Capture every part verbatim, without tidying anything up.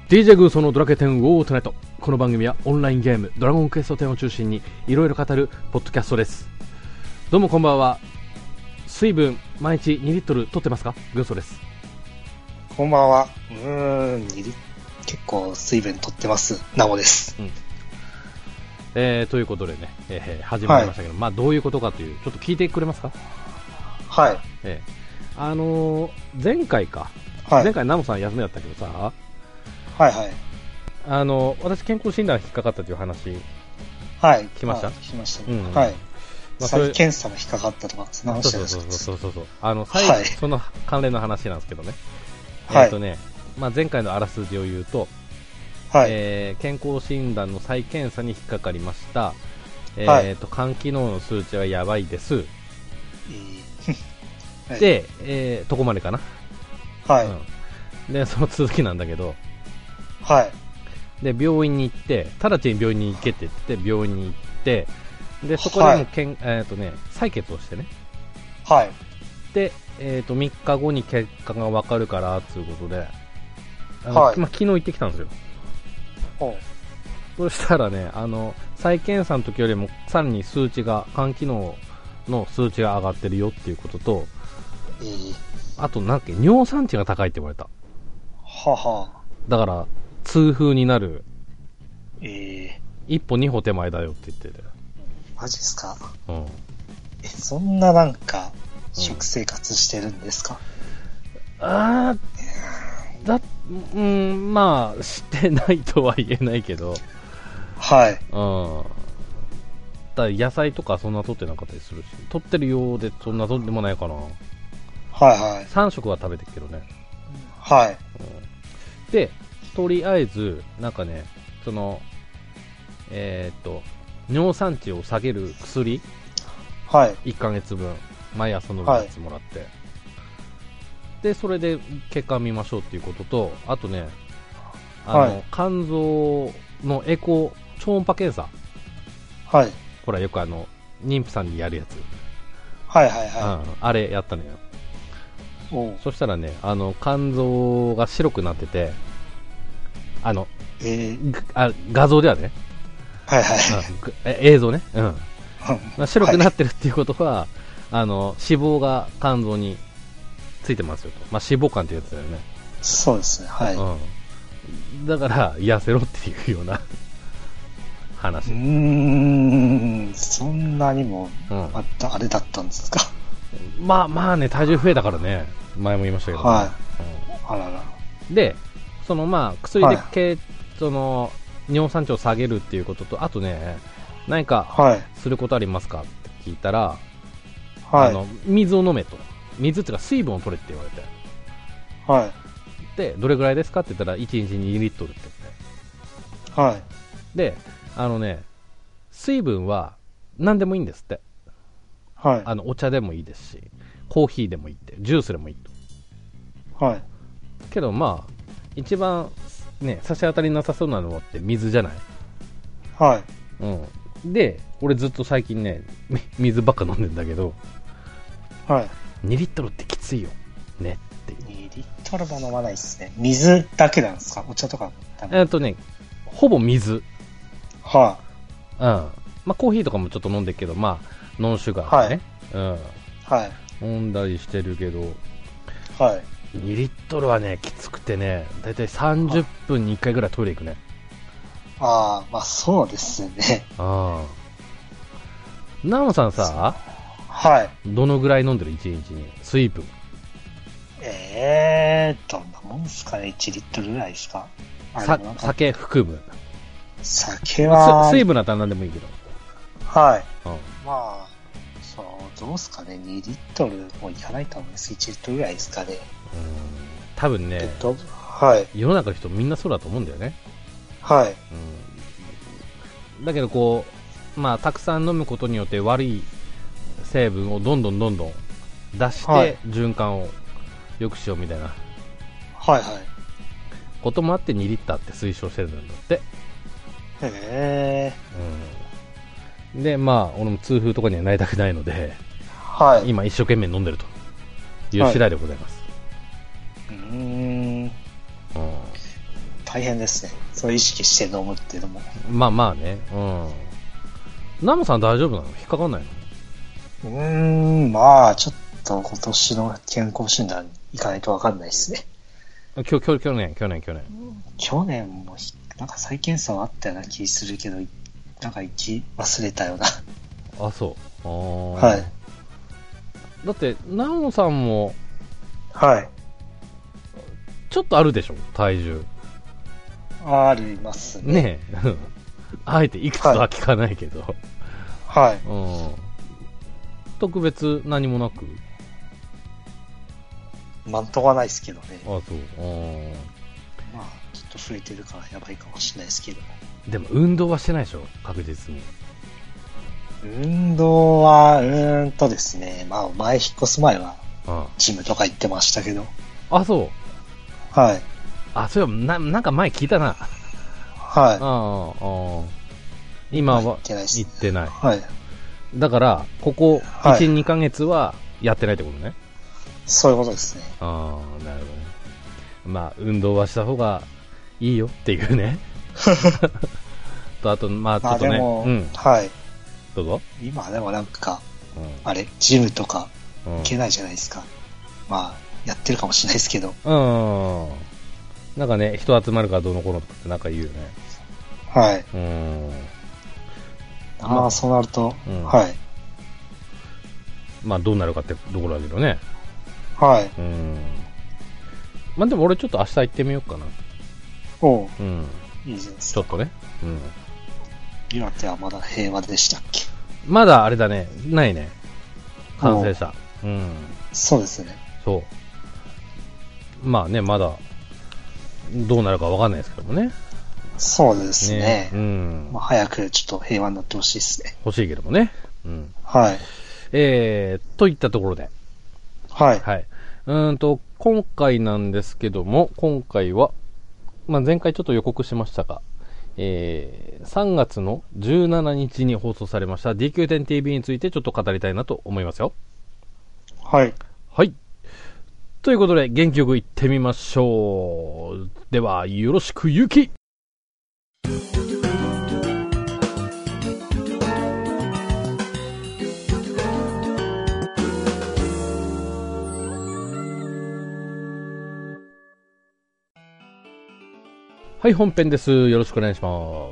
ディージェー グーソのドラケテンウォートナイト。この番組はオンラインゲームドラゴンクエストテンを中心にいろいろ語るポッドキャストです。どうもこんばんは。水分毎日にリットル取ってますか？グーソです。 こんばんは。うーん、にリ結構水分取ってます。ナモです、うん。 えー、ということでね、えー、始まりましたけど、はい、まあどういうことかというちょっと聞いてくれますか？ はい。 えー、あのー、前回か、 はい、 前回ナモさん休みだったけどさ、 はいはい。 あの私健康診断引っかかったという話、 はい。 聞きました？ はい、聞きましたね。 うん、 はい。 まあ、 再検査が引っかかったとかその話です。 そうそうそうそうそうそう。あの再、 はい、 その関連の話なんですけどね。 はい。 えっとね、まあ前回のあらすじを言うと、 はい。 えー、健康診断の再検査に引っかかりました。えはい、 っと肝機能の数値はやばいです。 はい、 で、えー、とこまでかな。 はい、 うん。でその続きなんだけど。 はい。 で病院に行って直ちに病院に行けって言って病院に行ってでそこでもけん、はい、えーとね、採血をしてね、 はい、 で、えー、とみっかごに結果が分かるからということで、あの、 はい、 まあ、昨日行ってきたんですよ。そしたらね、あの再検査の時よりもさらに数値が肝機能の数値が上がってるよっていうことと、 えー、 あとなんか尿酸値が高いって言われた。 はは。 だから痛風になる、 えー、 一歩二歩手前だよって言ってて。 マジっすか？ うん。 え、そんななんか食生活してるんですか？ うん、あーだうんまあしてないとは言えないけど、 はい。 うん。だ野菜とかそんな取ってなかったりするし、取ってるようでそんな取ってもないかな。はいはい。 さん食は食べてるけどね。 はい。 うん、でとりあえずなんかね、そのえー、っと尿酸値を下げる薬、 はい、 いっかげつぶん毎朝飲むやつもらって、はい、でそれで結果見ましょうっていうことと、あとね、あの、はい、肝臓のエコ超音波検査、 はい、 ほらよくあの妊婦さんにやるやつ、 はいはいはい、 うん、あれやったのよ。 おそしたらね、あの肝臓が白くなってて、あの、 えー、 あ画像ではね、 はいはい、 うん、え映像ね、うん、まあ、白くなってるっていうことは、はい、あの脂肪が肝臓についてますよと、まあ、脂肪肝っていうやつだよね。 そうですね、はい、 うん、だから痩せろっていうような話。 うーん、そんなにもあった、うん、あれだったんですか？ まあまあね、体重増えたからね、前も言いましたけど、ね、 はい、 うん、 あらら。 でそのまあ薬で、はい、その尿酸値を下げるっていうことと、あとね、何かすることありますかって聞いたら、はい、あの水を飲めと、水っていうか水分を取れって言われて、 はい、 でどれぐらいですかって言ったらいちにちにリットルって言って、 はい、 であのね、水分は何でもいいんですって、はい、あのお茶でもいいですしコーヒーでもいいって、ジュースでもいいと、はい、けどまあ一番ね差し当たりなさそうなのって水じゃない。 はい、 うん、で俺ずっと最近ね水ばっか飲んでんだけど、 はい、 にリットルってきついよねっていう。 にリットルも飲まないですね。水だけなんですか？お茶とかえーっとねほぼ水。 はい、 あ、うん、まあコーヒーとかもちょっと飲んでるけど、まあノンシュガーでね、はい、うん、はい、飲んだりしてるけど、はい、にリットルはねきつくてね、だいたいさんじゅっぷんにいっかいぐらいトイレ行くね。 ああ、まあそうですね。ああ。 ナモさんさ、 はい。 どのぐらい飲んでるいちにちに水分？ えー、どんなもんですかね、いちリットルぐらいですか？ さ酒含む。 酒は水分だったら何でもいいけど。 はい。うん、まあ、そう、どうですかね、にリットルもいかないと思うんです。いちリットルぐらいですかね。うん、 多分ね、 はい、 世の中の人みんなそうだと思うんだよね。 はい、 うん、だけどこう、まあ、たくさん飲むことによって悪い成分をどんどんどんどん出して循環を良くしようみたいな、 はいはい、 こともあってにリッターって推奨してるんだって。 へー、うん、でまあ俺も痛風とかにはなりたくないので、 はい、 今一生懸命飲んでるという次第でございます。 はい、うーん、うん、 大変ですね。そう意識して飲むっていうのも。 まあまあね。うん。ナムさん大丈夫なの？引っかかんないの？うーん、まあ、ちょっと今年の健康診断行かないとわかんないですね。 きょ、きょ、去年、去年、去年。 去年も、なんか再検査はあったような気するけど、なんか行き忘れたような。 あ、そう。あはい。 だって、ナムさんも、 はい。 ちょっとあるでしょ、体重。 ありますね。 ねえ。あえていくつは聞かないけど。 はい。 うん。特別何もなく？ なんとかないですけどね。 あ、そう。 まあ、ちょっと増えてるからやばいかもしれないですけど。 でも運動はしてないでしょ、確実に。 運動は、うーんとですね、まあ、前引っ越す前は、ジムとか行ってましたけど。 あ、そう。 はい。 あ、そういえば、な、なんか前聞いたな。 はい。 ああ、ああ。今は行ってない。行ってない。 はい。 だから、ここいち、にかげつはやってないってことね。 そういうことですね。 ああ、なるほどね。まあ、運動はした方がいいよっていうね。と、あと、まあ、ちょっとね。 まあでも、うん、はい。 どうぞ。 今でもなんか、うん、あれ、ジムとか行けないじゃないですか。うん、まあ、やってるかもしれないですけど。 うん。なんかね、人集まるからどうのこうのとかってなんか言うよね。 はい。 うん。 まあ、そうなると、うん、はい。 まあ、どうなるかってところだけどね。 はい。 うん。まあ、でも俺ちょっと明日行ってみようかな。 おう。 うん。 いいです。 ちょっとね。うん。 岩手はまだ平和でしたっけ？ まだあれだね。ないね。感染者。うん。 そうですね。 そう。まあね、まだ、どうなるかわかんないですけどもね。 そうですね。 ね、うん。 まあ、早くちょっと平和になってほしいですね。 欲しいけどもね。うん。 はい。 えー、といったところで。 はい。 はい。うーんと、今回なんですけども、今回は、まあ、前回ちょっと予告しましたが、えー、さんがつのじゅうしちにちに放送されました ディーキューテンティーブイ についてちょっと語りたいなと思いますよ。 はい。 はい。ということで、元気よくいってみましょう。では、よろしくゆき。はい、本編です。よろしくお願いします。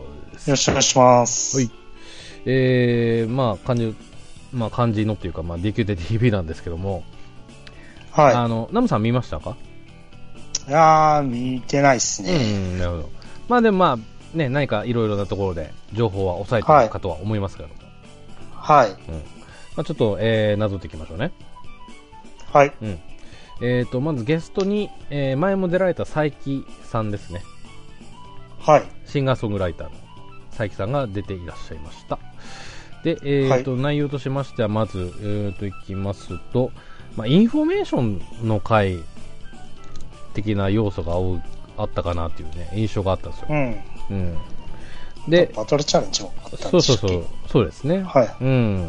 よろしくお願いします。 はい。えー、まあ、漢字、まあ、漢字のっていうか、まあ、ディーキューテンティーブイ なんですけども、 はい。 あの、ナムさん見ましたか？ いやー、見てないっすね。 うん、なるほど。まあでもまあ、ね、何かいろいろなところで情報は抑えてるかとは思いますけども。 はい。うん。 まあちょっと、えー、なぞっていきましょうね。 はい。 うん。えーと、まずゲストに、えー、前も出られた佐伯さんですね。 はい。 シンガーソングライターの佐伯さんが出ていらっしゃいました。で、えーと、はい、内容としましては、まず、えーと、いきますと、まあ、インフォメーションの回的な要素が多あったかなっていうね、印象があったんですよ。 うん。 うん。で、 バトルチャレンジもあったんですそうそうそう、そうですね。 はい。 うん。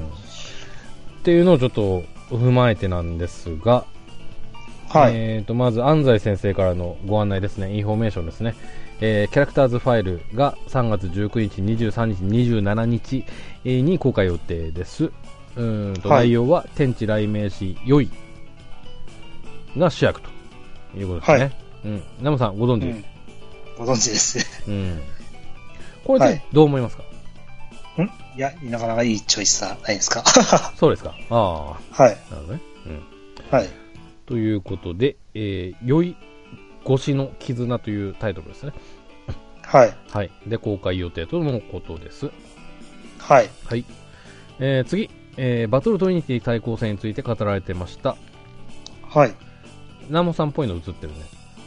っていうのをちょっと踏まえてなんですが、 はい。 えーと、まず安西先生からのご案内ですね、インフォメーションですね。えー、キャラクターズファイルがさんがつじゅうくにち、にじゅうさんにち、にじゅうしちにちに公開予定です。うんと、はい、内容は天地雷鳴士よいが主役ということですね。はい。うん。ナムさんご存知、うん、 ご存知です。 うん。これでどう思いますか？ はい、んいや、なかなかいいチョイスはないですか？ そうですか。ああ。 はい。 なるほどね。うん。 はい。 ということで、えー、よい越しの絆というタイトルですね。 はい。 はい。で、公開予定とのことです。 はい。 はい。えー、次、えー、バトルトリニティ対抗戦について語られてました。 はい。 ナモさんっぽいの映ってるね。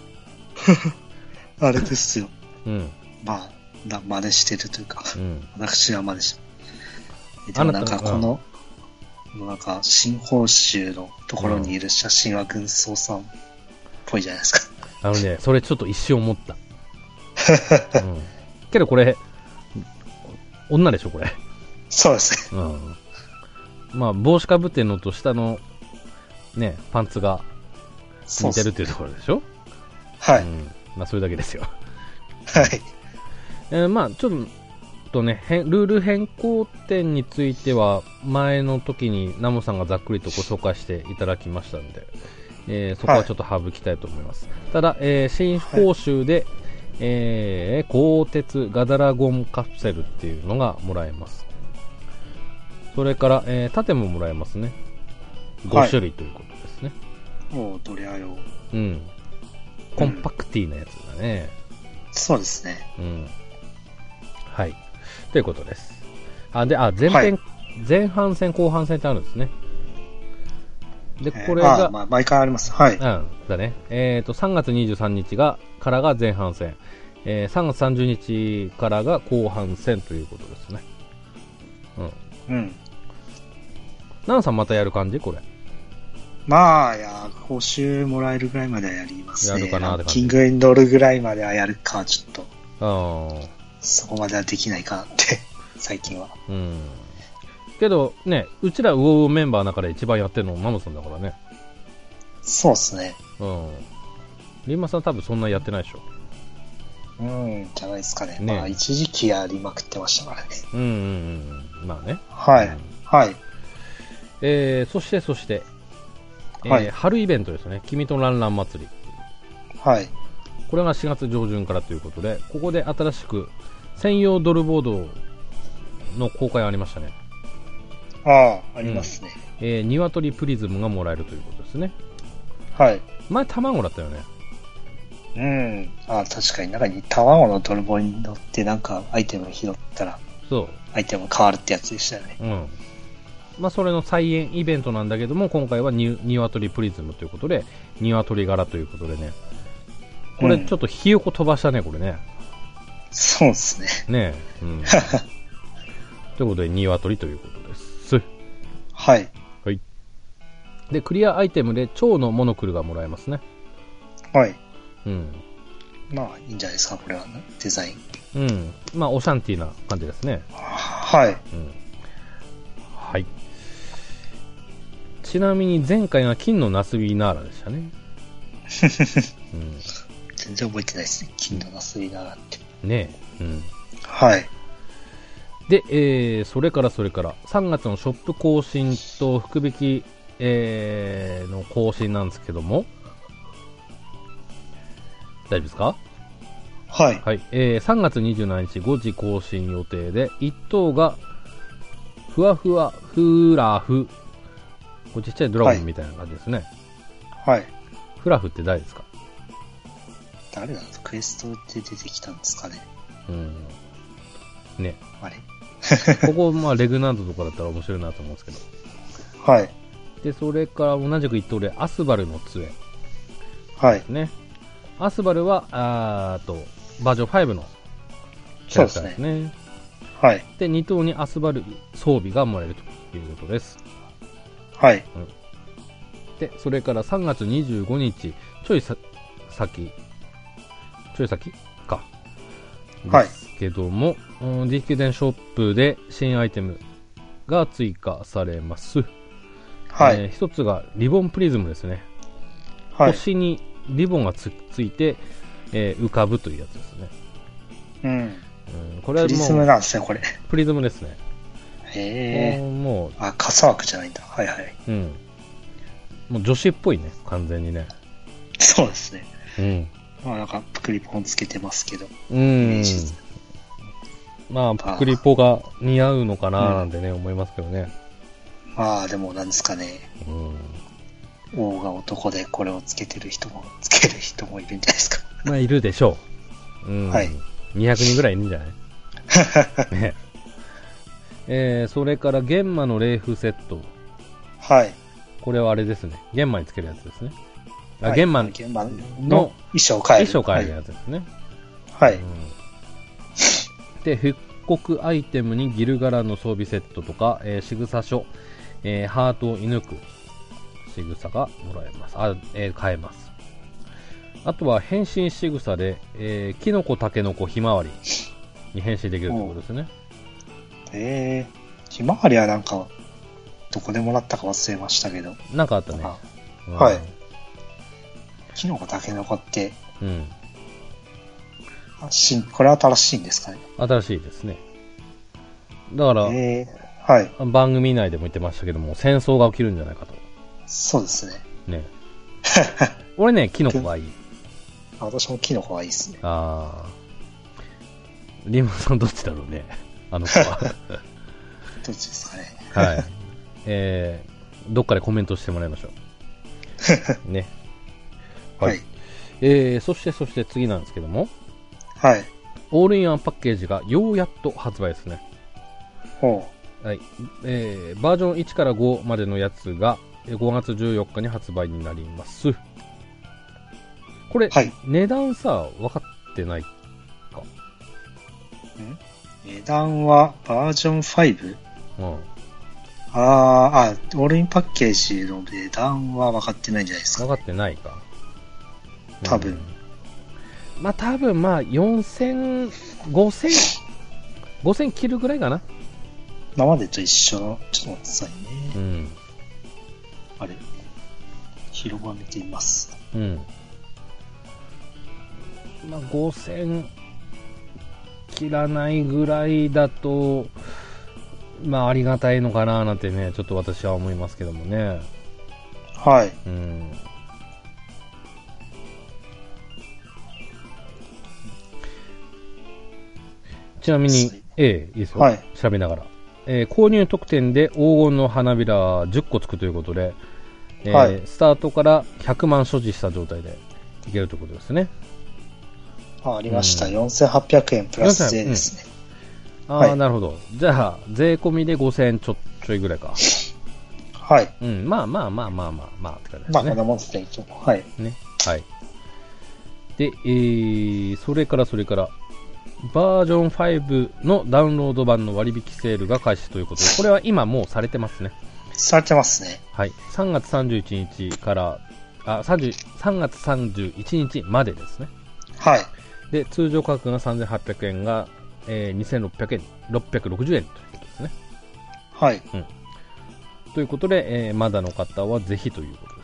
あれですよ。 うん。 まあ、真似してるというか、 うん、 私は真似してる。でもなんかこの、なんか新報酬のところにいる写真は軍曹さんっぽいじゃないですか。 あのね、それちょっと一瞬思った。うん、けどこれ、女でしょ、これ。 そうですね。うん。まあ、帽子かぶってんのと下の、ね、パンツが似てるっていうところでしょ。 はい、 うん。まあ、それだけですよ。 はい。 えー、まあちょっとね、ルール変更点については前の時にナモさんがざっくりとご紹介していただきましたので、えー、そこはちょっと省きたいと思います。はい、ただ、えー、新報酬で、はい、えー、鋼鉄ガダラゴンカプセルっていうのがもらえます。それから、えー、盾ももらえますね。ご種類ということですね。 はい、おう、どりゃよ。 うん。コンパクティなやつだね。 うん、そうですね。 うん。はい。ということです。あ、で、あ、前編、はい、前半戦、後半戦ってあるんですね。で、これが、 えー、あまあ、毎回あります。はい。 うん、だね。えっと、さんがつにじゅうさんにちが、からが前半戦。えー、さんがつさんじゅうにちからが後半戦ということですね。うん。うん。ナンさんまたやる感じこれ。 まあ、いや、報酬もらえるぐらいまではやりますね。 やるかなって感じ。 キングに乗るぐらいまではやるか、ちょっと。 ああ。 そこまではできないかなって、最近は。 うん。けど、ね、うちらウォーメンバーの中で一番やってるのナムさんだからね。 そうっすね。 うん。リンマさん多分そんなやってないでしょ。 うん、じゃないですかね。ね、まあ、一時期やりまくってましたからね。 うんうんうん。まあね。 はい。うん、はい。 えー、そしてそして、えーはい、春イベントですね。君とランラン祭り。 はい。 これがしがつ上旬からということで、ここで新しく専用ドルボードの公開がありましたね。 ああ、ありますね。 うん、えー、鶏プリズムがもらえるということですね。 はい。 前卵だったよね。 うん。ああ、確かに中に卵のドルボーに乗ってなんかアイテム拾ったら、 そう。 アイテム変わるってやつでしたよね。 うん。まあ、それの再演イベントなんだけども、今回はニワトリプリズムということで、ニワトリ柄ということでね、これちょっとひよこ飛ばしたね、これね。 そうですね。 ねえ。うん、ということで、ニワトリということです。 はい。 はい。で、クリアアイテムで蝶のモノクルがもらえますね。 はい。 うん。 まあ、いいんじゃないですか、これは、ね、デザイン。 うん。まあ、オシャンティーな感じですね。 はい。うん。 はい。ちなみに前回が金のナスビナーラでしたね。 うん、全然覚えてないですね。金のナスビナーラって。 ねえ。うん。 はい。 で、えー、それからそれからさんがつのショップ更新と福引き、えー、の更新なんですけども、大丈夫ですか？ はい。 はい。えー、さんがつにじゅうしちにちごじ更新予定で、いっ等がふわふわフラフ。これちっちゃいドラゴンみたいな感じですね。 はい。 フラフって誰ですか？ 誰なんですか？クエストで出てきたんですかね。 うん。ね。 あれここ、まあ、レグナンドとかだったら面白いなと思うんですけど。 はい。 で、それから同じく一等で、アスバルの杖。 はい。 ね。アスバルは、あーと、バージョンごのキャラクターですね。そうですね。 はい。 で、に等にアスバル装備がもらえるということです。 はい。 うん、で、それからさんがつにじゅうごにち、ちょいさ先、ちょい先か。ですけども、はい、ディキュデンショップで新アイテムが追加されます。はい。えー、一つがリボンプリズムですね。はい。星にリボンが つ, ついて、えー、浮かぶというやつですね。 うん。 うん、これはもうプリズムなんですね、これ。 プリズムですね。 へえ。 もう、 あ、傘枠じゃないんだ。はいはい。 うん。もう女子っぽいね、完全にね。 そうですね。 うん。 まあなんか、プクリポンつけてますけど。 うん。まあ、プクリポが似合うのかななんてね、うん、思いますけどね。 まあ、でもなんですかね。うん。王が男でこれをつけてる人も、つける人もいるんじゃないですか。 まあ、いるでしょう。うん。はい。にひゃくにんぐらいいるんじゃないね。えー、それから玄馬の霊符セット。 はい。 これはあれですね。玄馬につけるやつですね。 あ、 玄馬の衣装を変える。 衣装を変えるやつですね。 はい。うん、 で、復刻アイテムにギルガラの装備セットとか、えー、仕草書、えー、ハートを射抜く仕草がもらえます。あ、えー、買えます。あとは変身仕草で、えー、キノコ、タケノコ、ひまわりに変身できるということですね。 えー、ひまわりはなんか、どこでもらったか忘れましたけど。 なんかあったね。 うん、はい。キノコ、タケノコって、 うん。 新、これ新しいんですかね。 新しいですね。だから、 えー、はい。 番組内でも言ってましたけども、戦争が起きるんじゃないかと。 そうですね。 ね。俺ね、キノコがいい。 私もキノコがいいですね。 ああ。リンマさんどっちだろうね。あの子は。 どっちですかね。 はい。えー、どっかでコメントしてもらいましょう。ね。 はい。はい、 えー、そしてそして次なんですけども。 はい。 オールインワンパッケージがようやっと発売ですね。 ほう。はい。えー、バージョンいちからごまでのやつがごがつじゅうよっかに発売になります。これ、はい、値段さ、分かってないか。 ん値段はバージョン ファイブ？ うん。ああ、オールインパッケージの値段は分かってないんじゃないですか、ね。 分かってないか。 多分。うん、 まあ多分まあよんせん、ごせん、ごせん切るぐらいかな。 今までと一緒の、ちょっと待ってくださいね。うん。あれ、広場見てみます。 うん。まあごせん切らないぐらいだと、まあありがたいのかななんてね、ちょっと私は思いますけどもね。 はい。 うん。ちなみに、ええ、いいですよ。はい。調べながら。えー、購入特典で黄金の花びらじゅっこつくということで、えーはい、スタートからひゃくまん所持した状態でいけるということですね。 あ、ありました。うん、よんせんはっぴゃくえんプラス税ですね。 うん、ああ、はい、なるほど。じゃあ、税込みでごせんえんちょ、ちょいぐらいか。 はい。 うん、まあまあまあまあまあまあって感じですね。 まあ、こんなもんですね、一応。はい。 ね。はい。で、えー、それからそれから、バージョンファイブのダウンロード版の割引セールが開始ということで、これは今もうされてますね。 されてますね。 はい。さんがつさんじゅういちにちから、あ、さんがつさんじゅういちにちまでですね。 はい。 で、通常価格がさんぜんはっぴゃくえんが、えー、にせんろっぴゃくえん、ろっぴゃくろくじゅうえんということですね。 はい。 うん。ということで、えー、まだの方はぜひということです。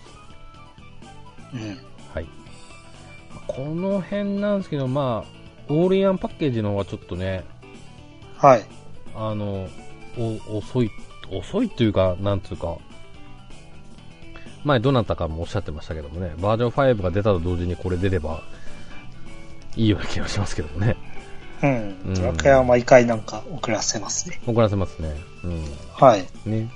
うん。 はい。この辺なんですけど、まあ、オールインワンパッケージの方はちょっとね、 はい。 あの、お遅い、遅いというか、なんつうか、前どなたかもおっしゃってましたけどもね、バージョンファイブが出たと同時にこれ出ればいいような気がしますけどもね。 うん。ドラクエは毎回なんか遅らせますね。 遅らせますね。うん。 はい。 ね。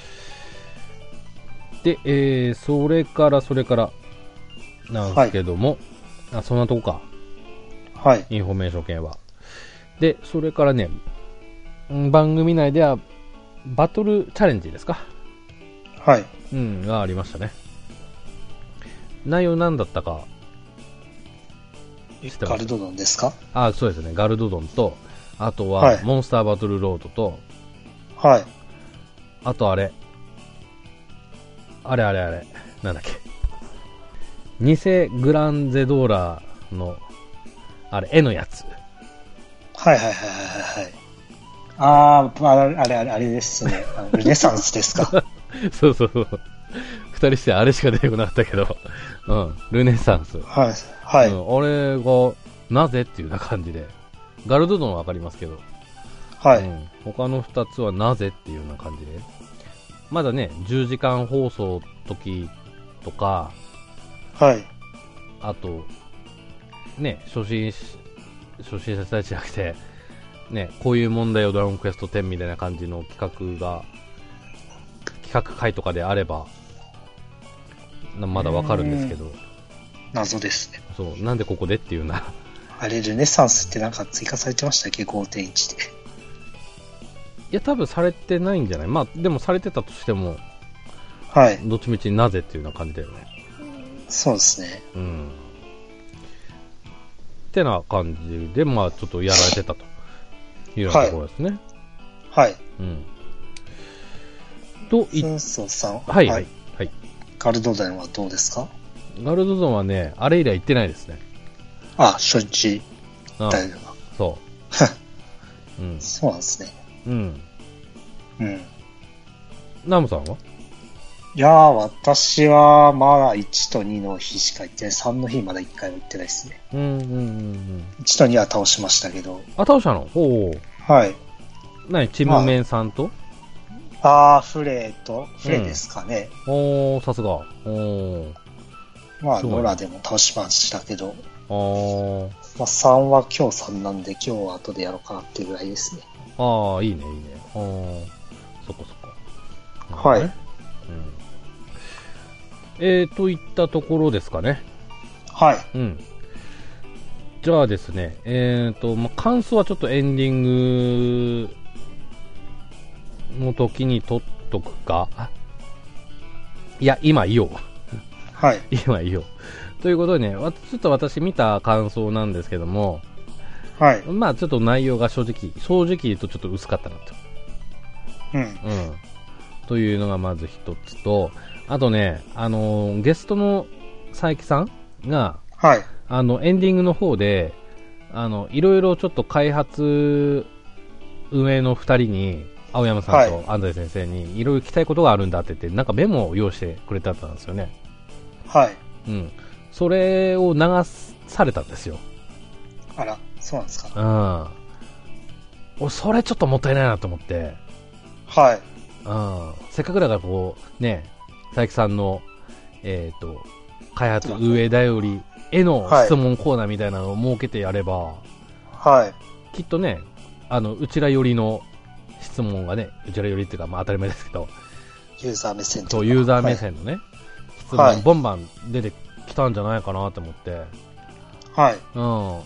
で、えー、それからそれからなんですけども、はい、あ、そんなとこか。 はい。 インフォメーション系は。で、それからね、番組内ではバトルチャレンジですか。 はい。 うん、がありましたね。内容何だったか知ってます？ガルドドンですか？ あ、そうですね。ガルドドンと、あとは、モンスターバトルロードと、 はい。 あとあれ、あれあれあれ、なんだっけ。偽グランゼドーラの、あれ、絵のやつ。 はいはいはいはいはい。あー、あれあれあれあれですね。ルネサンスですか。 そうそうそう。二人してあれしか出てこなかったけど、うん、ルネサンス。 はい。はい。 うん、あれが、なぜっていうような感じで。ガルドドンはわかりますけど、 はい。 うん、他の二つはなぜっていうような感じで。まだね、じゅうじかん放送時とか、 はい。 あと、ね、初心、初心者たちじゃなくて、ね、こういう問題をドラゴンクエストテンみたいな感じの企画が、企画会とかであれば、まだわかるんですけど。 謎ですね。 そう、なんでここでっていうな。 あれ、ルネサンスってなんか追加されてましたっけ ?ごてんいち で。 いや、多分されてないんじゃない？まあ、でもされてたとしても、 はい。 どっちみちなぜっていうような感じだよね。 そうですね。 うん。ってな感じで、まあ、ちょっとやられてたというようなところですね。 はい。はい、 うん。とい、 スンソさん。 はい、はい、はい。 ガルドドンはどうですか？ ガルドドンはね、あれ以来行ってないですね。 あ、初日だよな。 そう。うん。 そうなんですね。 うん。 うん。 ナムさんは？ いやー、私はまだいちとにの日しか行ってない。さんの日まだいっかいも行ってないですね。 うんうんうんうん。 いちとには倒しましたけど。 あ、倒したの？おお。 はい。 何、チムメンさんと？ まあ、あー、フレーと、フレーですかね。 うん、おー、さすが。おー。 まあ、ノラでも倒しましたけど。 あー。 まあ、さんは今日さんなんで、今日は後でやろうかなっていうぐらいですね。 ああ、いいね、いいね。あー。そこそこ。はい。うん。 えー、といったところですかね。 はい。 うん。じゃあですね、えーと、まあ、感想はちょっとエンディングの時に撮っとくか。いや、今言おう。 はい。 今言おう。ということでね、ちょっと私見た感想なんですけども、 はい。 まあちょっと内容が正直、正直言うとちょっと薄かったなと。 うん。 うん。というのがまず一つと、あとね、あのー、ゲストの佐伯さんが、 はい。 あの、エンディングの方で、あの、いろいろちょっと開発運営の二人に、青山さんと安西先生に、いろいろ聞きたいことがあるんだって言って、なんかメモを用意してくれてたんですよね。 はい。 うん。それを流されたんですよ。 あら、そうなんですか。 うん。俺、それちょっともったいないなと思って。 はい。 うん。せっかくだからこう、ね、佐伯さんの、えっと、開発運営頼りへの質問コーナーみたいなのを設けてやれば、 はい。 きっとね、あの、うちら寄りの質問がね、うちら寄りっていうか、まあ当たり前ですけど、 ユーザー目線とか。 そう、ユーザー目線のね、はい、質問、ボンバン出てきたんじゃないかなと思って、 はい。 うん。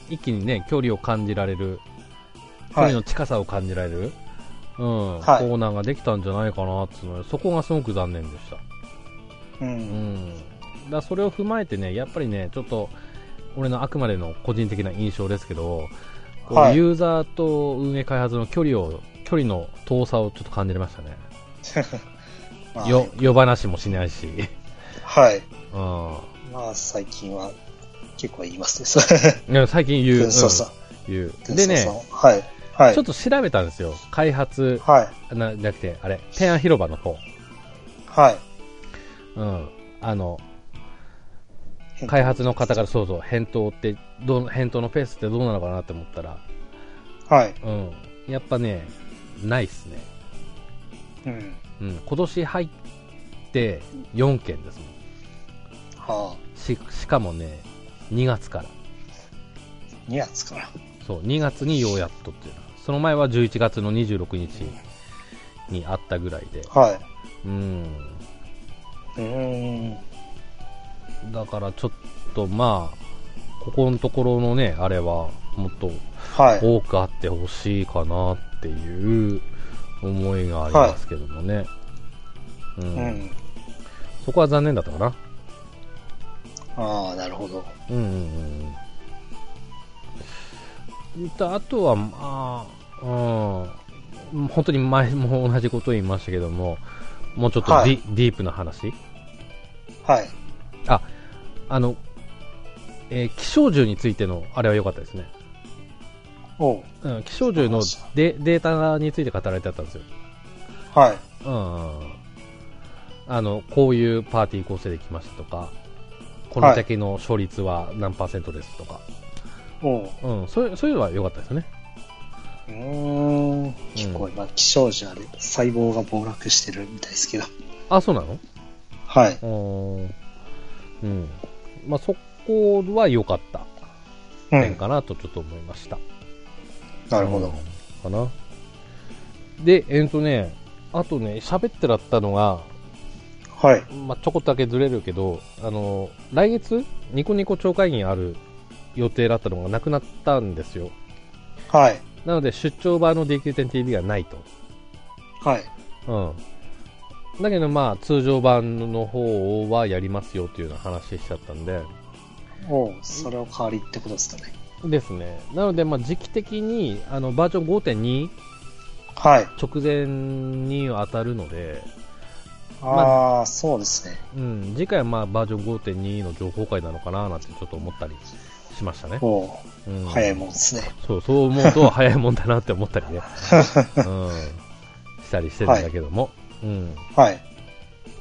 一気にね、距離を感じられる、距離の近さを感じられる、うん、はい、コーナーができたんじゃないかなっていうので、そこがすごく残念でした。 うん。 うんだそれを踏まえてね、やっぱりね、ちょっと俺のあくまでの個人的な印象ですけど、はい、ユーザーと運営開発の距離を距離の遠さをちょっと感じれましたね。まあ、よ夜話もしないし、 はい。 うん、 まあ最近は結構言いますね。最近言う。 そうそう。 言う。でね、 はいはい、 ちょっと調べたんですよ。開発、 はい、 なじゃなくてあれ、提案広場の方。 はい。 うん。あの。開発の方からそうそう返答ってどう返答のペースってどうなのかなって思ったら、 はい、 うん、やっぱねないっすね。 うん、 うん、今年入ってよんけんですもん。 はあ、 し, しかもねにがつから。 にがつからそうにがつにようやっとっていうの。その前はじゅういちがつのにじゅうろくにちにあったぐらいで、 はい、 うんうーん。 だからちょっとまあここのところのねあれはもっと多くあってほしいかなっていう思いがありますけどもね、はい、うんうん、そこは残念だったかな。 ああなるほど。 うんうんうん。あとはまあ、うん、本当に前も同じことを言いましたけども、もうちょっとディ、はい、ディープな話。 はい。 あ、あの、えー、気象銃についてのあれは良かったですね。 おう、 うん、気象銃のデ、データについて語られてあったんですよ。 はい。 うん。あの、こういうパーティー構成できましたとか、この敵の勝率は何パーセントですとか。 おう、 うん、そういう、そういうのは良かったですよね。 うーん。結構今、気象銃で細胞が暴落してるみたいですけど。 あ、そうなの？ はい。 うん。まあ、そこは良かった点かなとちょっと思いました。 うん、なるほど。 かな。で、えーとね、あとね、喋ってらったのが、 はい。 まあ、ちょこっとだけずれるけど、あの、来月、ニコニコ超会議ある予定だったのがなくなったんですよ。 はい。 なので、出張版の ディーキューテンティーブイ がないと。 はい。 うん。だけどまあ通常版の方はやりますよというような話しちゃったんで、 おう、それを代わりってことですかね。 ですね。なのでまあ時期的にあのバージョン ごてんにはい直前に当たるので、 あ、まあ、あそうですね。 うん、次回はまあバージョン ごてんに の情報会なのかななんてちょっと思ったりしましたね。 おう、うん、早いもんですね。 そうそう思うと早いもんだなって思ったりね、うん、したりしてるんだけども。はい、うん、 はい。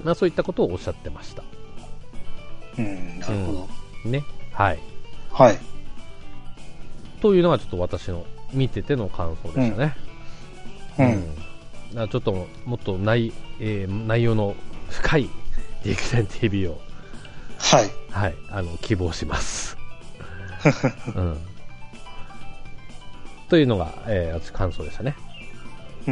まあ、そういったことをおっしゃってました。 うん、なるほど。 うん、ね。はい。 はい。 というのがちょっと私の見てての感想でしたね。 うん。 うん、ちょっともっと内、えー、内容の深いディクセン ティーブイ を、 はい。 はい、あの、希望します。うん。というのが、えー、私感想でしたね。 うん。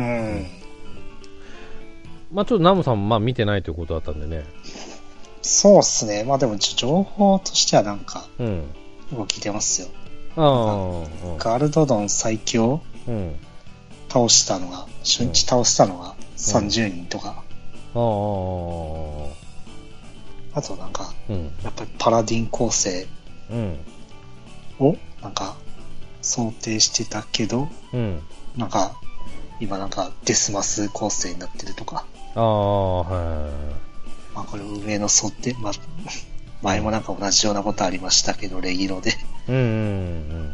まあちょっとナムさんもまあ見てないということだったんでね。 そうっすね。まあでも情報としてはなんか、うん。動き出ますよ。ああ。ガルドドン最強、うん、倒したのが、初日倒したのがさんじゅうにんとか。うん、ああ。あとなんか、うん、やっぱりパラディン構成をなんか想定してたけど、うん、なんか今なんかデスマス構成になってるとか。ああ、はい。まあこれ運営の想定、まあ前もなんか同じようなことありましたけど、レギロで。うんうんうん。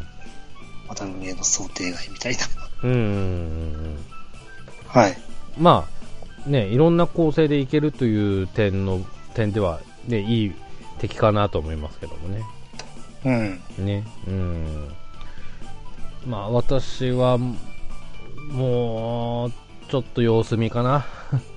また運営の想定外みたいな。うんうんうん。はい。 まあ、ね、いろんな構成でいけるという点の、点では、ね、いい敵かなと思いますけどもね。うん。ね。うん。まあ私は、もう、ちょっと様子見かな。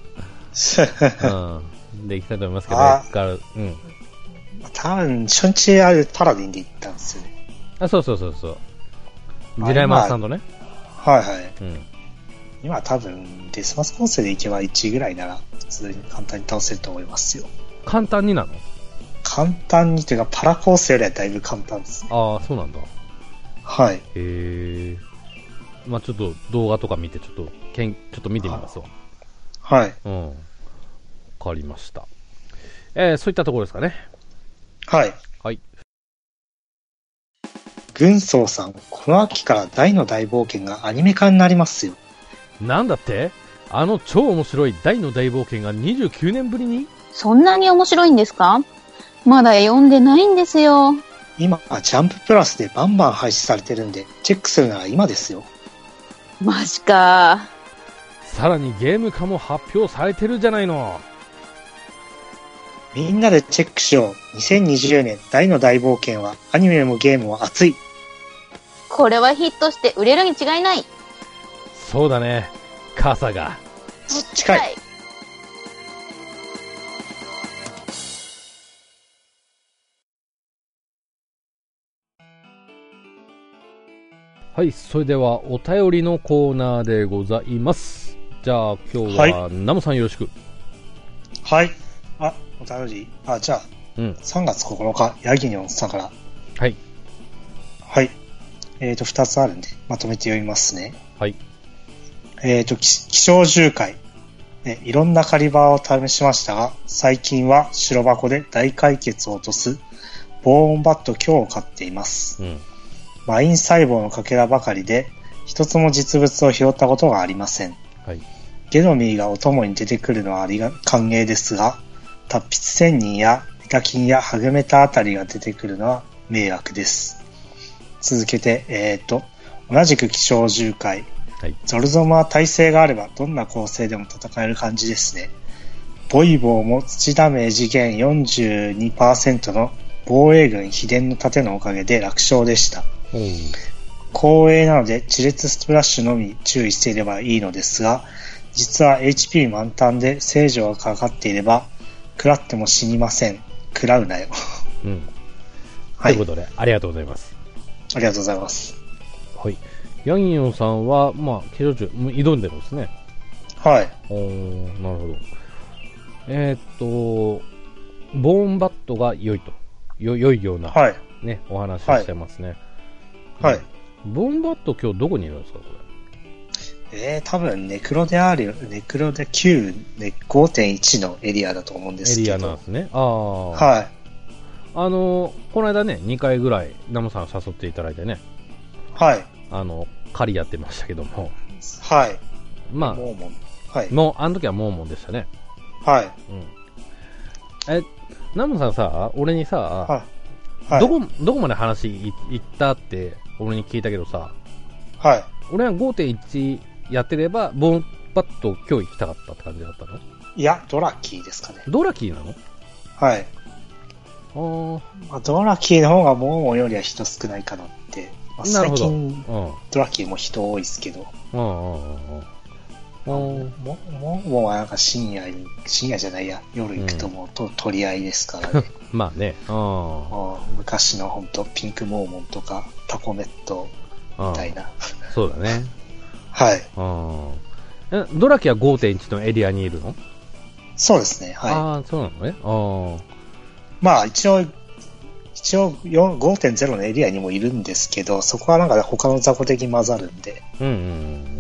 うん。でいきたいと思いますけど、からうん。 多分、初日あれパラディンで行ったんですよね。 あ、そうそうそうそう。ジライマーさんとね。 はいはい。うん。今多分、デスマス構成で行けばいちいぐらいなら、普通に簡単に倒せると思いますよ。 簡単になの？ 簡単にというか、パラ構成よりはだいぶ簡単ですね。 ああ、そうなんだ。 はい。へえ。まあちょっと動画とか見て、ちょっと、けん、ちょっと見てみますわ。 はい。 うん。わかりました。えー、そういったところですかね。 はい。 はい。 軍曹さん、この秋から大の大冒険がアニメ化になりますよ。 なんだって？あの超面白い大の大冒険がにじゅうきゅうねんぶりに？ そんなに面白いんですか？まだ読んでないんですよ。 今、ジャンププラスでバンバン配信されてるんで、チェックするなら今ですよ。 マジか。 さらにゲーム化も発表されてるじゃないの。 みんなでチェックしよう。にせんにじゅうねん大の大冒険はアニメもゲームも熱い。 これはヒットして売れるに違いない。 そうだね。傘が近い。 はい、それではお便りのコーナーでございます。じゃあ今日は、はい、ナムさんよろしく。 はい。あ、お便り。あ、じゃあ、うん、さんがつここのか、ヤギニョンさんから。 はい。 はい。えっと、ふたつあるんで、まとめて読みますね。 はい。 えっと、気象獣界。ね、いろんな狩り場を試しましたが、最近は白箱で大解決を落とす、ボーンバット今日を飼っています。うん。マイン細胞のかけらばかりで、一つも実物を拾ったことがありません。 はい。 ゲノミーがお供に出てくるのはありが歓迎ですが、達筆仙人やメタキンやハグメタあたりが出てくるのは迷惑です。続けて、えっと、同じく気象獣界。はい、ゾルゾムは耐性があればどんな構成でも戦える感じですね。ボイボーも土ダメージ減 よんじゅうにパーセント の防衛軍秘伝の盾のおかげで楽勝でした。光栄なので地列スプラッシュのみ注意していればいいのですが、実は エイチピー 満タンで聖女がかかっていれば食らっても死にません。食らうなよ。 うん。はい。ということでありがとうございます。 ありがとうございます。 はい。ヤンヨンさんは、まあ、気象獣、挑んでるんですね。 はい。 おー、なるほど。えー、っと、ボーンバットが良いと。よ、良いような、 はい。 ね、お話をしてますね。 はい。はい、 ボーンバット今日どこにいるんですか、これ。えー、多分、ネクロである、ネクロできゅう、ごてんいち のエリアだと思うんですけど。 エリアなんですね。ああ。 はい。 あの、この間ね、にかいぐらい、ナムさん誘っていただいてね。 はい。 あの、狩りやってましたけども。 はい。 まあ、 モーモン。はい。 もう、あの時はモーモンでしたね。 はい。 うん。え、ナムさんさ、俺にさ、 はいはい、 どこ、どこまで話い行ったって、俺に聞いたけどさ、 はい。 俺は ごてんいち やってれば、ボーンバット今日行きたかったって感じだったの？ いや、ドラキーですかね。 ドラキーなの？ はい。 あまあ、ドラキーの方がモーモンよりは人少ないかなって。まあ、最近、うん、ドラキーも人多いですけど。うんうんうんうん。モーモンはなんか深夜に、深夜じゃないや、夜行くともうと、うん、取り合いですからね。 まあね。 あ昔の本当ピンクモーモンとかタコメットみたいな。 そうだね。 はい。 あドラキは ごてんいち のエリアにいるの？ そうですね。はい。 ああ、そうなのね。あまあ一応、一応 ごてんゼロ のエリアにもいるんですけど、そこはなんか他の雑魚的に混ざるんで、 うんうんうん、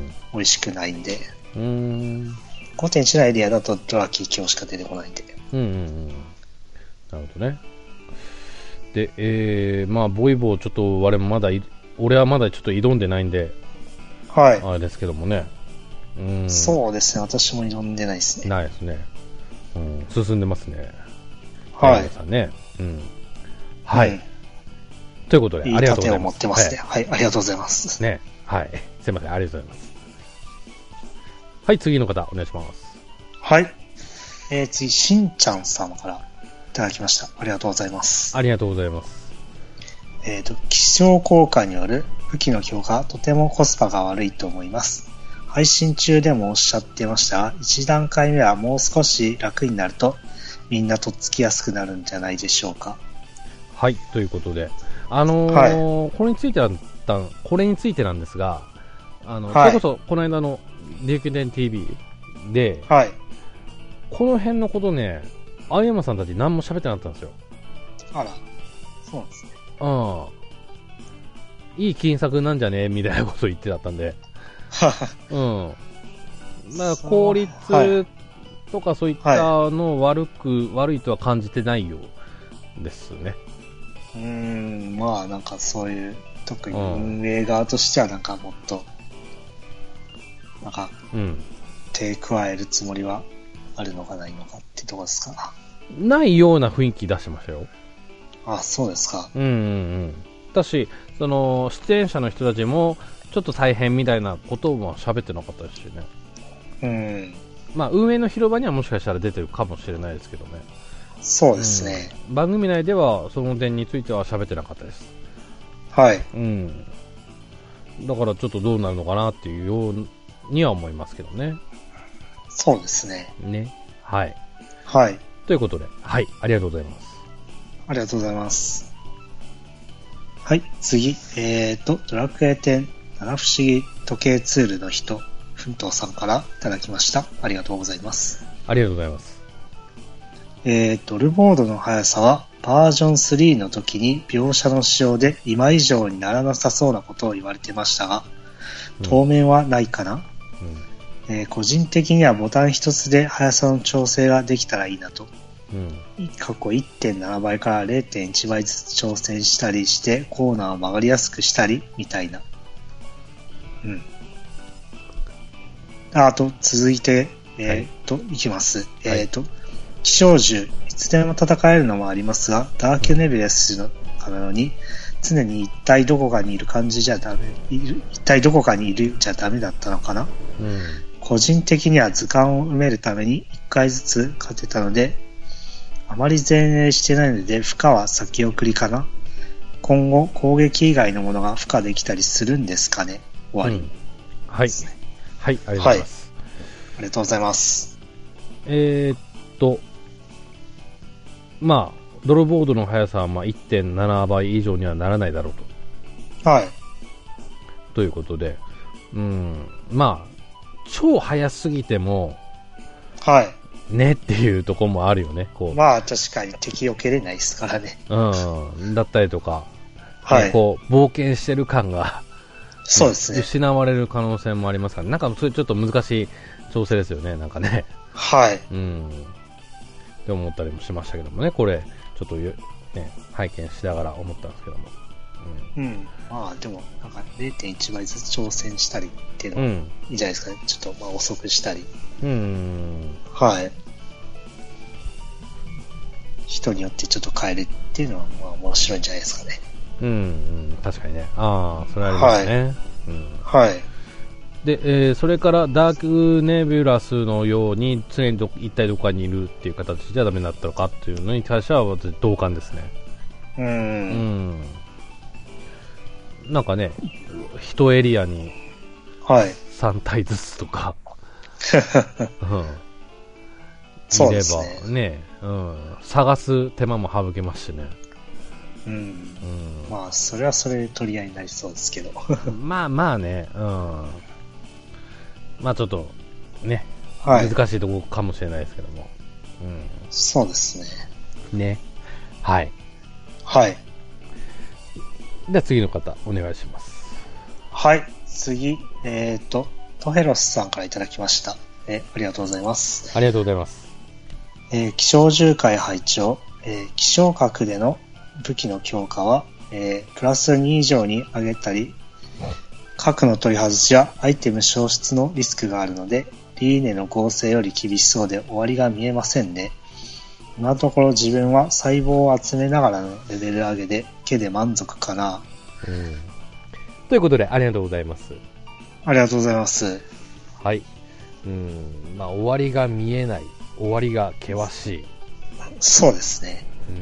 美味しくないんで。 うーんごてんいち のエリアだとドラキー今日しか出てこないんで。 うんうんうん。なるほどね。で、えー、まあボイボーちょっと我もまだ俺はまだちょっと挑んでないんで、 はい。 あれですけどもね。 うん。そうですね。私も挑んでないですね。 ないですね。うん、進んでますね。 はい。 さんね。うん。はい。うん、ということで、 いいありがとうございます。 盾を持ってますね。はい、はい、ありがとうございます。 ね。はい。すいません、ありがとうございます。はい、次の方、お願いします。 はい。えー、次、しんちゃん様からいただきました。ありがとうございます。 ありがとうございます。 えっと、気象効果による武器の強化はとてもコスパが悪いと思います。配信中でもおっしゃってましたが、いち段階目はもう少し楽になると、みんなとっつきやすくなるんじゃないでしょうか。 はい、ということで、あのーはい、これについては、これについてなんですが、あの、はい、それこそこの間の琉球伝 ティービー で、 はい、 この辺のことね、青山さんたち何も喋ってなかったんですよ。 あら、そうなんですね。 うん。いい金策なんじゃねみたいなこと言ってだったんで。うん。まあ、効率とかそういったの悪く、悪いとは感じてないようですね。 うーん、まあなんかそういう、特に運営側としてはなんかもっと、なんか、うん、手加えるつもりはあるのかないのかってとこですか。 ないような雰囲気出してましたよ。 あ、そうですか。 うんうんうん。だし、その、出演者の人たちも、ちょっと大変みたいなことも喋ってなかったですしね。 うん。 まあ、運営の広場にはもしかしたら出てるかもしれないですけどね。 そうですね。 うん、番組内では、その点については喋ってなかったです。 はい。 うん。だからちょっとどうなるのかなっていうようには思いますけどね。 そうですね。 ね。はい。 はい。 ということで、はい、ありがとうございます。 ありがとうございます。はい、次。えーと、ドラクエテン七不思議時計ツールの人、奮闘さんからいただきました。ありがとうございます。 ありがとうございます。 えー、ドルボードの速さはバージョンスリーの時に描写の仕様で今以上にならなさそうなことを言われてましたが、当面はないかな、うんえー、個人的にはボタン一つで速さの調整ができたらいいなと。うん、過去 いってんなな 倍から れいてんいち 倍ずつ挑戦したりしてコーナーを曲がりやすくしたりみたいな。うん。あと続いて、えー、っと、はい、いきます。はい、えー、っと、気象銃、いつでも戦えるのもありますが、ダークネビュレスのかのように、常に一体どこかにいる感じじゃダメ、一体どこかにいるじゃダメだったのかな。うん、個人的には図鑑を埋めるためにいっかいずつ勝てたので、あまり前例してないので、負荷は先送りかな。今後、攻撃以外のものが付加できたりするんですかね。終わり、うん。 はい。はい、ありがとうございます。 はい、ありがとうございます。 えー、っと、まあ、ドローボードの速さはまあ いってんなな 倍以上にはならないだろうと。はい。 ということで、うん、まあ、超速すぎても、 はい。 ねっていうところもあるよね。こうまあ確かに敵避けれないですからね。 うん。だったりとか、 はい。 こう冒険してる感がそうですね。 失われる可能性もありますから、ね、なんかそれちょっと難しい調整ですよね。なんかね。 はい。 うん。って思ったりもしましたけどもね。これちょっとね拝見しながら思ったんですけども。 うん。うん、まあでもなんか れいてんいち 倍ずつ挑戦したりっていうのはいいんじゃないですかね。うん、ちょっとまあ遅くしたり。 うん。 はい。人によってちょっと変えるっていうのはまあ面白いんじゃないですかね。 うん、うん、確かにね。ああ、それありますね。はい。 うん、はい。 で、えー、それからダークネビュラスのように常にど一体どこかにいるっていう形じゃダメになったのかっていうのに対しては私同感ですね。 うん。うん。なんかね、一エリアにさん体ずつとか、 はいうん、そうですね。 いればね、うん、探す手間も省けますしね。 うん。うん、まあそれはそれで取り合いになりそうですけど。 まあまあね、うん。まあちょっとね、 はい、 難しいところかもしれないですけども、うん、 そうですね。 ね、はい、 はい。 では次の方お願いします。 はい、次えっ、ー、とトヘロスさんからいただきました。えありがとうございます。 ありがとうございます。 えー、気象重回拝聴、えー、気象核での武器の強化は、えー、プラスに以上に上げたり。核の取り外しやアイテム消失のリスクがあるので、リーネの合成より厳しそうで終わりが見えませんね。今のところ自分は細胞を集めながらのレベル上げで毛で満足かな、 うん、ということでありがとうございます。 ありがとうございます。 はい、うん、まあ終わりが見えない、終わりが険しい。 そうですね。 うん、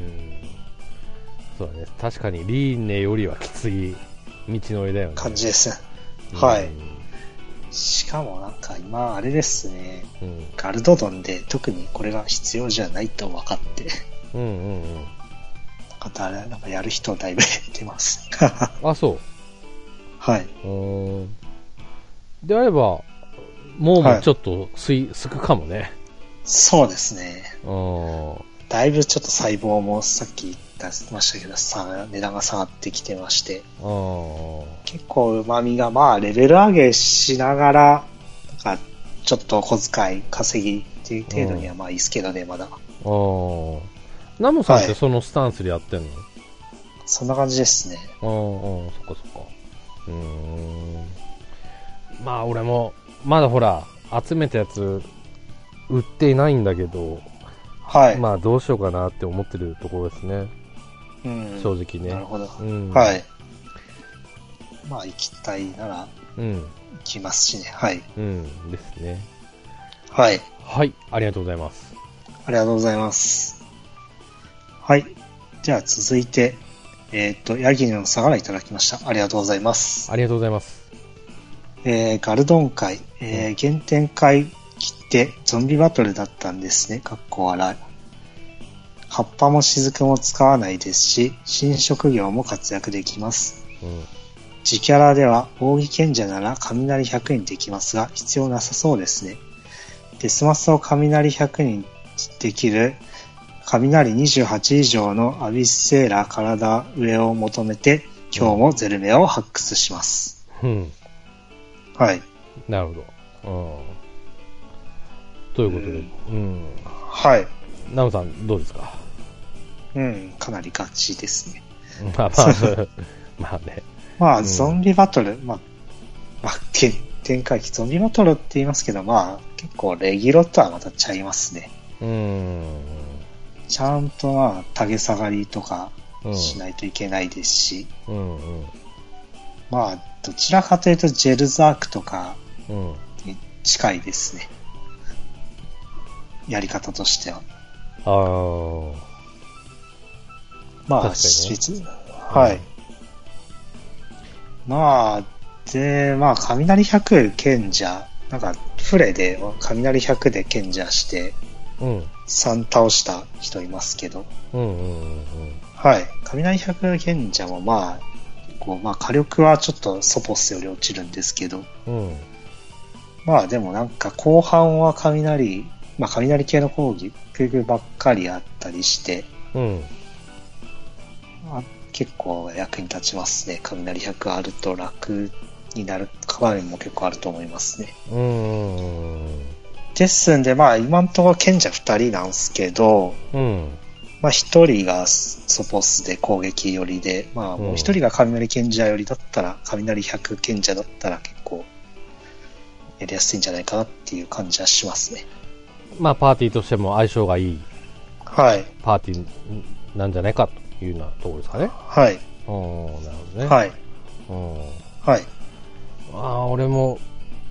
そうだね、確かにリーネよりはきつい道のりだよね。 感じです。はい。しかもなんか今あれですね、うん、ガルドドンで特にこれが必要じゃないと分かって、 うんうんうん。 なんかなんかやる人だいぶ減ってます。 あ、そう。 はい。 うん。であればもうもちょっとすい、はい、すくかもね。 そうですね。 うん。 だいぶちょっと細胞もさっき出しましたけどさ、値段が下がってきてまして、結構旨味がまあレベル上げしながらなんかちょっと小遣い稼ぎっていう程度にはまあいいですけどね、まだ。 ナモさんってそのスタンスでやってんの？はい、 そんな感じですね。 ああ、そっかそっか。うーん。まあ俺もまだほら集めたやつ売っていないんだけど、 はい。 まあどうしようかなって思ってるところですね。 うん、 正直ね。 なるほど。 うん、 はい。まあ行きたいなら行きますしね。はい。 うん、ですね。 はい。 はい、ありがとうございます。 ありがとうございます。はい。じゃあ続いて、えっと、ヤギのさんからいただきました。ありがとうございます。 ありがとうございます。 えー、ガルドン会、えー、原点会切ってゾンビバトルだったんですね。かっこ笑い。葉っぱも雫も使わないですし、新職業も活躍できます。うん、自キャラでは扇賢者なら雷ひゃくにできますが、必要なさそうですね。デスマスを雷ひゃくにできる雷にじゅうはち以上のアビスセーラ体上を求めて、今日もゼルメを発掘します。 うん。 はい。 なるほど。うん。ということで。うん。うん、 はい。 ナムさん、どうですか？ うん、かなりガチですね。 まあまあ、まあね。 まあ、うん、ゾンビバトル、まあ、まあ、展開期、ゾンビバトルって言いますけど、まあ、結構レギロとはまたちゃいますね。 うん。 ちゃんとまあ、タゲ下がりとかしないといけないですし、 うんうんうん、 まあ、どちらかというと、ジェルザークとかに近いですね。うん、やり方としては。 ああ。 まあ、ね、はい。うん、まあ、で、まあ、雷ひゃく賢者、なんか、フレで雷ひゃくで賢者して、うん、さん倒した人いますけど、 うんうんうんうん、 はい。雷ひゃく賢者もまあ、こうまあ、火力はちょっとソポスより落ちるんですけど、 うん、まあでもなんか後半は雷、まあ雷系の攻撃ばっかりあったりして、 うんまあ、結構役に立ちますね。雷ひゃくあると楽になる場面も結構あると思いますね。 うん。 ですんで、まあ今のところ賢者ふたりなんですけど、 うん、 まあひとりがソポスで攻撃寄りで、まあもうひとりが雷賢者寄りだったら、雷ひゃく賢者だったら結構やりやすいんじゃないかなっていう感じはしますね。 まあパーティーとしても相性がいい、 はい、 パーティーなんじゃないかというようなところですかね。 はい。 うん、なるほどね。 はい。 うん、 はい。 ああ、俺も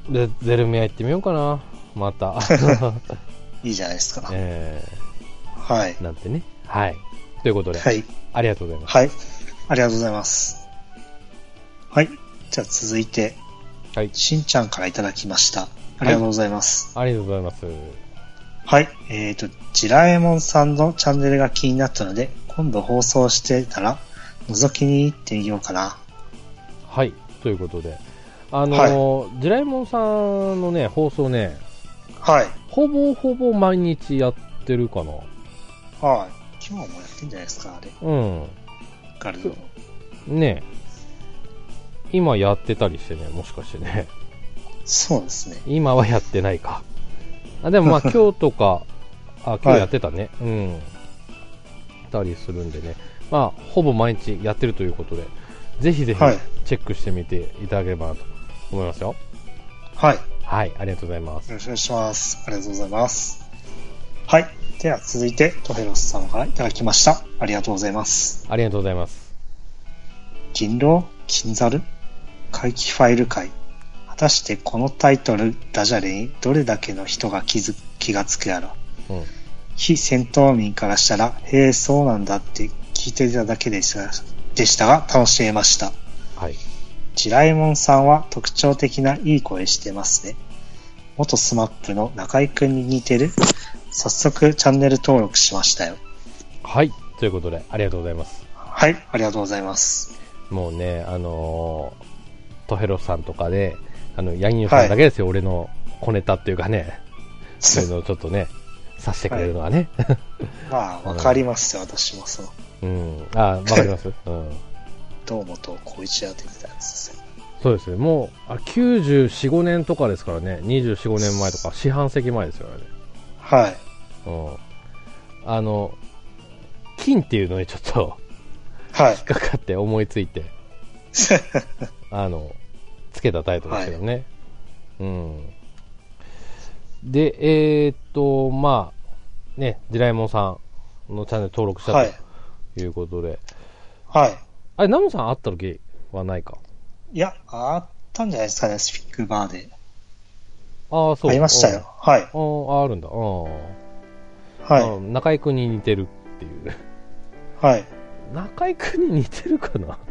で、ゼルミア行ってみようかな。また。 いいじゃないですか。 えー、はい。 なんてね。はい。ということで。 はい。 ありがとうございます。 はい。ありがとうございます。はい。じゃあ続いて、はい。しんちゃんからいただきました。ありがとうございます。 はい、ありがとうございます。 はい。えっと、ジラえもんさんのチャンネルが気になったので、今度放送してたら、覗きに行ってみようかな。 はい。ということで。あのー、はい、ジラえもんさんのね、放送ね、 はい。 ほぼほぼ毎日やってるかな。 はい。今日もやってんじゃないですか、あれ。 うん。 ガルド。 ねえ。今やってたりしてね、もしかしてね。 そうですね。 今はやってないか。あ、でもまあ今日とか、あ、今日やってたね。はい、うん。たりするんでね。まあ、ほぼ毎日やってるということで、ぜひぜひチェックしてみていただければなと思いますよ。 はい。 はい、ありがとうございます。 よろしくお願いします。ありがとうございます。はい。では続いて、トヘロスさんからいただきました。ありがとうございます。 ありがとうございます。 銀狼、金猿、怪奇ファイル界。果たしてこのタイトル、ダジャレにどれだけの人が気づ気がつくやろ。うん、非戦闘民からしたら、へえ、そうなんだって聞いていただけでした、でしたが、楽しめました。 はい。 ジラえもんさんは特徴的ないい声してますね。元スマップの中井くんに似てる。早速チャンネル登録しましたよ。 はい。ということで、ありがとうございます。 はい。ありがとうございます。 もうね、あのー、トヘロさんとかで、あの、ヤンユーさんだけですよ、はい、俺の小ネタっていうかね、そういうのをちょっとね、さしてくれるのはね。はい、 まあ、わかりますよ、私もそう。 うん。あ、わかりますうん。 堂本光一が出てたやつですよ。 そうですね。もう、あきゅうじゅうよん、ごねんとかですからね。にじゅうよん、ごねんまえとか、四半世紀前ですよね。 はい。 うん。あの、金っていうのにちょっと、 はい。 引っかかって思いついて、あの、つけたタイトルですけどね。はい、うん。で、えー、っと、まあ、ね、ジラえもんさんのチャンネル登録したということで。 はい。 あれ、ナムさん会った時はないか？ いや、あったんじゃないですかね、スピックバーで。 ああ、そう。 ありましたよ。はい。 ああ、あるんだ。あはい。 中井くんに似てるっていう。 はい。 中井くんに似てるかな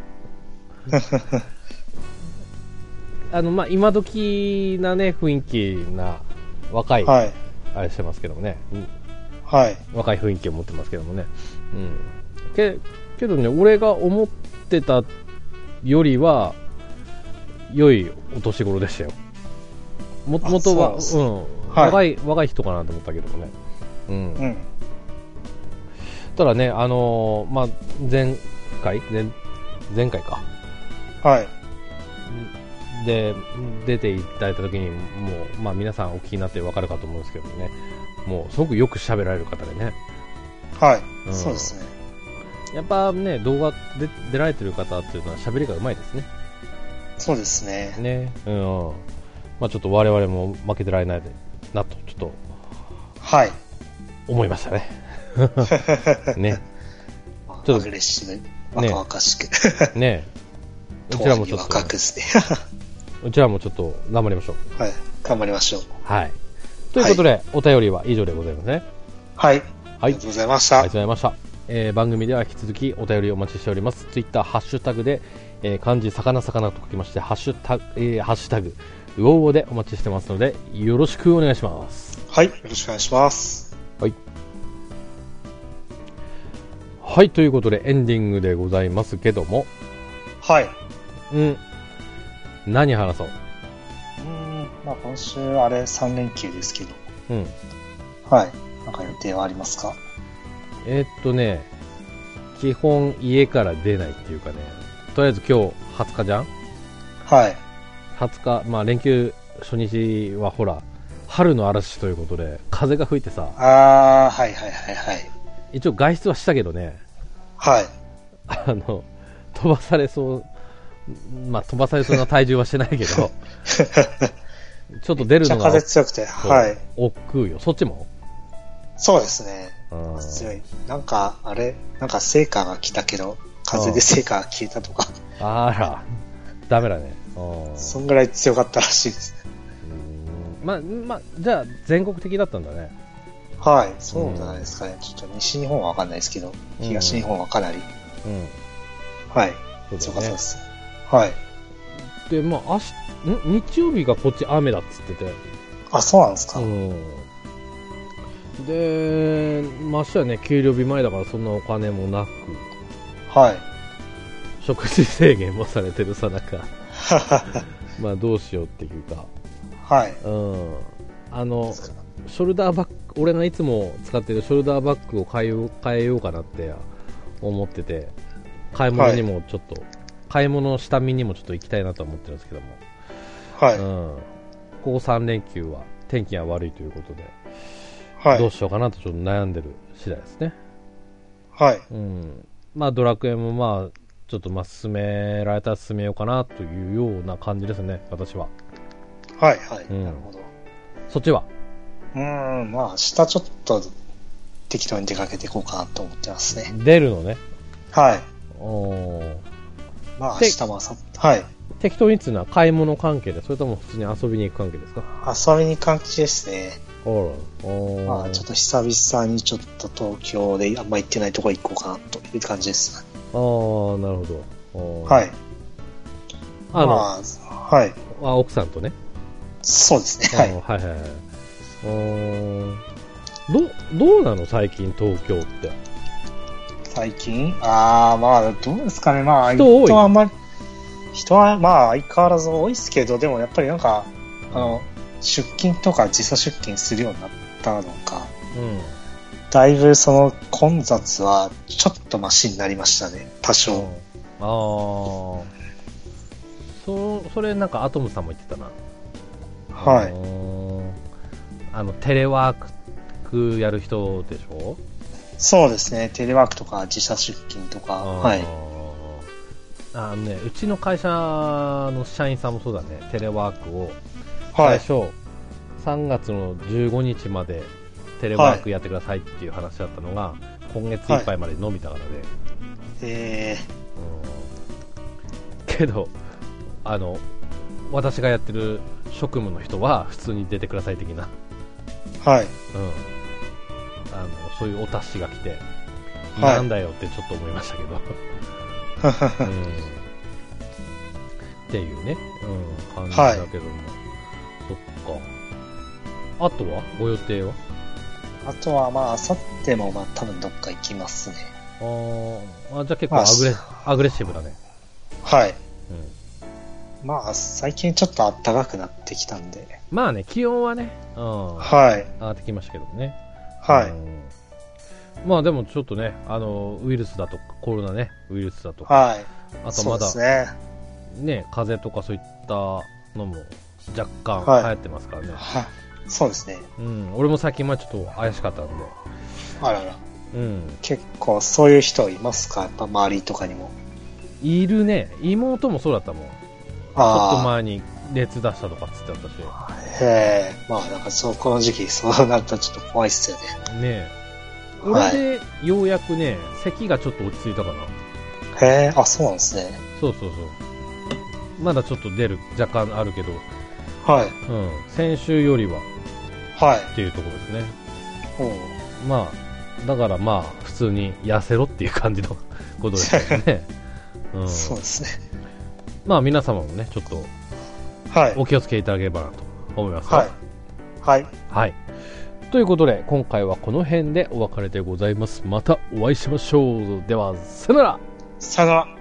あの、まあ、今時なね、雰囲気な、若い、はい、あれしてますけどもね。 はい。 若い雰囲気を持ってますけどもね。うん。け、けどね、俺が思ってたよりは、良いお年頃でしたよ。も、元は、ううん、はい、若い、若い人かなと思ったけどもね。うん。うん、ただね、あのー、まあ、前回、前、前回か。 はい。 で、出ていただいた時に、もう、まあ皆さんお聞きになってわかるかと思うんですけどね。もう、すごくよく喋られる方でね。 はい。うん、そうですね。 やっぱね、動画で出られてる方っていうのは喋りがうまいですね。 そうですね。 ね。うん。まあちょっと我々も負けてられないなと、ちょっと。 はい。 思いましたね。ね。 ちょっと。アグレッシブ、若々しく。 ね。ねうちらもちょっと。 若くですね。 うちらもちょっと頑張りましょう。はい。頑張りましょう。 はい。ということで、はい、お便りは以上でございますね。 はい。はい。ありがとうございました。 ありがとうございました。えー、番組では引き続きお便りをお待ちしております。ツイッター、ハッシュタグで、えー、漢字、魚、魚と書きまして、ハッシュタグ、えー、ハッシュタグ、ウオウオでお待ちしてますので、よろしくお願いします。 はい。よろしくお願いします。 はい。はい、ということで、エンディングでございますけども。 はい。 うん。何話そう。 うん、まあ今週あれさん連休ですけど。 うん。 はい。なんか予定はありますか？ えー、っとね、基本家から出ないっていうかね、とりあえず今日はつかじゃん？ はい。 はつか、まあ連休初日はほら、春の嵐ということで、風が吹いてさ。 あー、はいはいはいはい。 一応外出はしたけどね。 はい。 あの、飛ばされそう、まあ飛ばされそうな体重はしてないけど、ちょっと出るのが。 風強くて、はい。 億劫よ。そっちも？ そうですね。強い。なんか、あれ、なんか成果が来たけど、風で成果が消えたとか。 あら、ダメだね。 そんぐらい強かったらしいですね。 まあ、まあ、じゃあ、全国的だったんだね。 はい、そうじゃないですかね。うん、ちょっと西日本はわかんないですけど、東日本はかなり。うん。はい。強かったです。はい。 で、まあ、明日、ん日曜日がこっち雨だっつってて。 あ、そうなんですか。うん。 で、ましてはね、給料日前だからそんなお金もなく。 はい。 食事制限もされてるさなか。まあ、どうしようっていうか。 はい。 うん。あの、ショルダーバッグ、俺がいつも使ってるショルダーバッグを変えよう、変えようかなって思ってて、買い物にもちょっと、はい、買い物した身にもちょっと行きたいなと思ってるんですけども。 はい。 うん。ここさん連休は天気が悪いということで、 はい。 どうしようかなとちょっと悩んでる次第ですね。 はい。 うん。まあ、ドラクエもまあ、ちょっとまあ進められたら進めようかなというような感じですね、私は。 はいはい、うん、なるほど。 そっちは？ うーん、まあ明日ちょっと適当に出かけていこうかなと思ってますね。 出るのね。 はい。 おー。 まあ明日も明後日、はい。 適当にっていうのは買い物関係で、それとも普通に遊びに行く関係ですか？ 遊びに行く関係ですね。 あら。おまあちょっと久々にちょっと東京であんま行ってないとこ行こうかなという感じですね。 ああ、なるほど。はい。 あの、まあ、はい。 あ、奥さんとね。 そうですね。はい。 はいはいはい。ど、どうなの最近東京って。 最近ああ、まあ、どうですかね。まあ、 人多い。 人はあんまり、人はまあ相変わらず多いですけど、でもやっぱりなんか、あの、出勤とか時差出勤するようになったのか。うん。だいぶその混雑はちょっとマシになりましたね、多少。うん、ああ、そそれなんかアトムさんも言ってたな。 はい。 あのテレワークやる人でしょ？ そうですね、テレワークとか時差出勤とか。はい。 あのね、うちの会社の社員さんもそうだね、テレワークを最初、はい、さんがつのじゅうごにちまでテレワークやってくださいっていう話だったのが、はい、今月いっぱいまで伸びたからね。 へ、はい、 うん。けど、あの、私がやってる職務の人は普通に出てください的な。 はい。うん。 あの、そういうお達しが来て、はい、なんだよってちょっと思いましたけど。うん、っていうね、うん、感じだけども。はい、そっか。あとはご予定は？ あとはまあ、あさってもまあ多分どっか行きますね。 ああ、じゃあ結構アグレ、まあ、アグレッシブだね。 はい。うん、まあ、最近ちょっと暖かくなってきたんで。 まあね、気温はね、うん、 はい。 上がってきましたけどね。 はい。 うん、まあでもちょっとね、あの、ウイルスだとか、コロナね、ウイルスだとか、 はい。 あとまだ、 ね、 ね、風邪とかそういったのも若干流行ってますからね。 はい。はい、そうですね。 うん、俺も最近まあちょっと怪しかったんで。 あらら。 うん。 結構そういう人いますか？やっぱ周りとかにも。 いるね。妹もそうだったもん。ちょっと前に熱出したとかっつってあったし。 へえ。まあなんかそう、この時期そうなったらちょっと怖いっすよね。 ねえ。俺でようやくね、咳がちょっと落ち着いたかな。 へえ、あ、そうなんですね。 そうそうそう。まだちょっと出る若干あるけど。 はい。 うん。先週よりは。 はい。 っていうところですね。 うん。 まあ、だからまあ、普通に痩せろっていう感じのことですよね。 うん、そうですね。 まあ皆様もね、ちょっと、はい。お気をつけいただければなと思います。 はい。はい。 はい。ということで、今回はこの辺でお別れでございます。またお会いしましょう。では、さよなら。 さよなら。